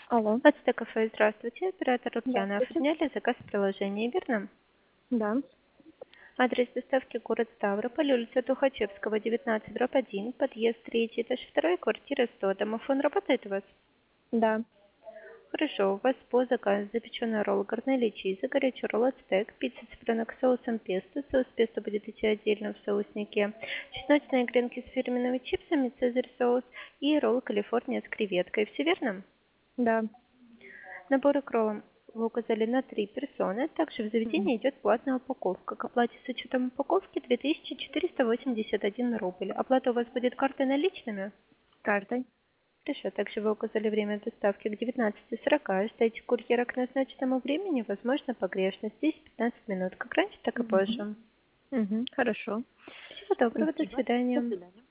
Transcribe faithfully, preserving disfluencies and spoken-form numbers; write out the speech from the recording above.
Алло. Ацтек кафе, здравствуйте. Оператор Лукьяна. Здравствуйте. Оформляли заказ в приложении, верно? Да. Адрес доставки город Ставрополь, улица Тухачевского, девятнадцать, дробь один, подъезд третий, этаж второй, квартира сто. Домофон работает у вас? Да. Хорошо. У вас по заказу запеченный ролл горной чиза, горячий ролл ацтек, пицца цыпленок с соусом песто. Соус песто будет идти отдельно в соуснике. Чесночные гренки с фирменными чипсами, цезарь соус и ролл Калифорния с креветкой. Все верно? Да. Набор икру вы указали на три персоны. Также в Мгм. заведении идет платная упаковка. К оплате с учетом упаковки две тысячи четыреста восемьдесят один рубль. Оплата у вас будет картой наличными? Картой. Хорошо. Также вы указали время доставки к девятнадцати сорока. Ждайте курьера к назначенному времени. Возможно погрешность. десять-пятнадцать минут. Как раньше, так и Мгм. позже. Мгм. Хорошо. Всего доброго. До Спасибо. До свидания. свидания.